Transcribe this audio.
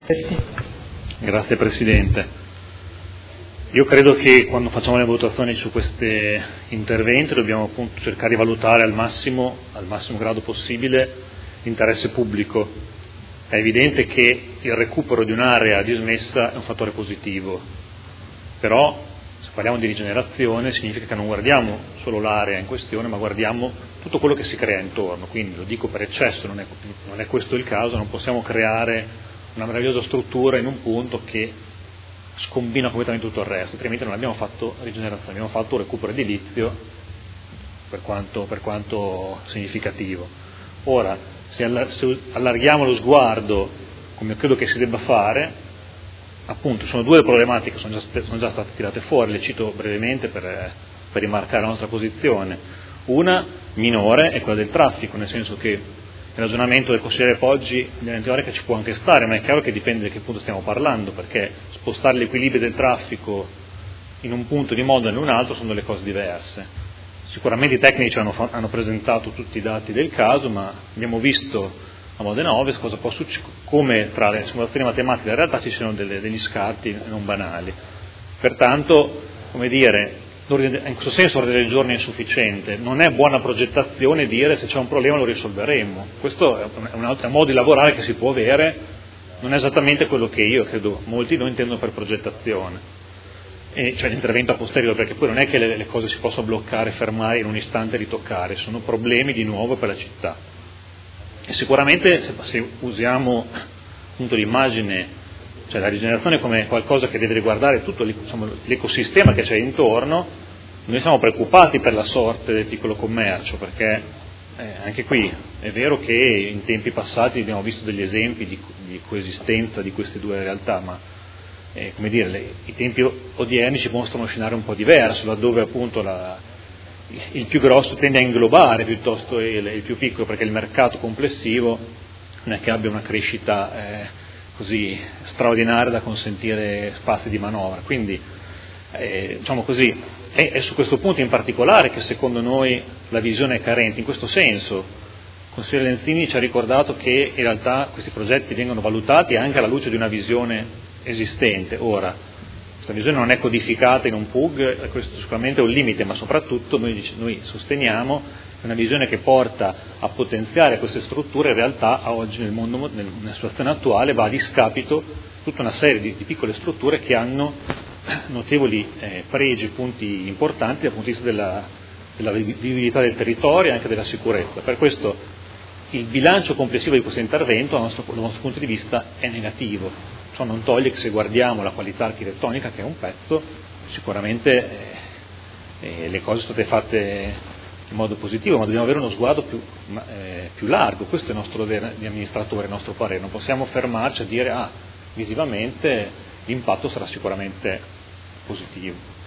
Grazie Presidente. Io credo che quando facciamo le votazioni su questi interventi dobbiamo appunto cercare di valutare al massimo grado possibile l'interesse pubblico. È evidente che il recupero di un'area dismessa è un fattore positivo, però se parliamo di rigenerazione significa che non guardiamo solo l'area in questione, ma guardiamo tutto quello che si crea intorno. Quindi lo dico per eccesso, non è questo il caso, non possiamo creare una meravigliosa struttura in un punto che scombina completamente tutto il resto, altrimenti non abbiamo fatto rigenerazione, abbiamo fatto un recupero edilizio per quanto significativo. Ora, se allarghiamo lo sguardo, come credo che si debba fare, appunto sono due problematiche che sono già state tirate fuori, le cito brevemente per rimarcare la nostra posizione. Una minore è quella del traffico, nel senso che il ragionamento del consigliere Poggi nella teoria ci può anche stare, ma è chiaro che dipende da che punto stiamo parlando, perché spostare l'equilibrio del traffico in un punto di modo e in un altro sono delle cose diverse. Sicuramente i tecnici hanno presentato tutti i dati del caso, ma abbiamo visto a Modena Ovest cosa può come tra le simulazioni matematiche e la realtà ci siano degli scarti non banali. Pertanto, come dire, in questo senso l'ordine del giorno è insufficiente, non è buona progettazione dire se c'è un problema lo risolveremo. Questo è un altro modo di lavorare che si può avere, non è esattamente quello che io credo molti di noi intendono per progettazione, cioè l'intervento a posteriori, perché poi non è che le cose si possono bloccare, fermare in un istante e ritoccare, sono problemi di nuovo per la città. E sicuramente se usiamo appunto l'immagine, cioè la rigenerazione come qualcosa che deve riguardare tutto l'ecosistema che c'è intorno, noi siamo preoccupati per la sorte del piccolo commercio, perché anche qui è vero che in tempi passati abbiamo visto degli esempi di coesistenza di queste due realtà, ma come dire, i tempi odierni ci mostrano uno scenario un po' diverso, laddove appunto il più grosso tende a inglobare piuttosto il più piccolo, perché il mercato complessivo non è che abbia una crescita così straordinaria da consentire spazi di manovra. Quindi diciamo così, è su questo punto in particolare che secondo noi la visione è carente. In questo senso il consigliere Lenzini ci ha ricordato che in realtà questi progetti vengono valutati anche alla luce di una visione esistente. Ora, questa visione non è codificata in un PUG, questo sicuramente è un limite, ma soprattutto noi sosteniamo una visione che porta a potenziare queste strutture, in realtà a oggi nella situazione attuale va a discapito tutta una serie di piccole strutture che hanno notevoli pregi, punti importanti dal punto di vista della vivibilità del territorio e anche della sicurezza. Per questo il bilancio complessivo di questo intervento dal nostro punto di vista è negativo. Ciò non toglie che se guardiamo la qualità architettonica, che è un pezzo, sicuramente le cose sono state fatte in modo positivo, ma dobbiamo avere uno sguardo più largo. Questo è il nostro dovere di amministratore, il nostro parere. Non possiamo fermarci a dire visivamente l'impatto sarà sicuramente positivo.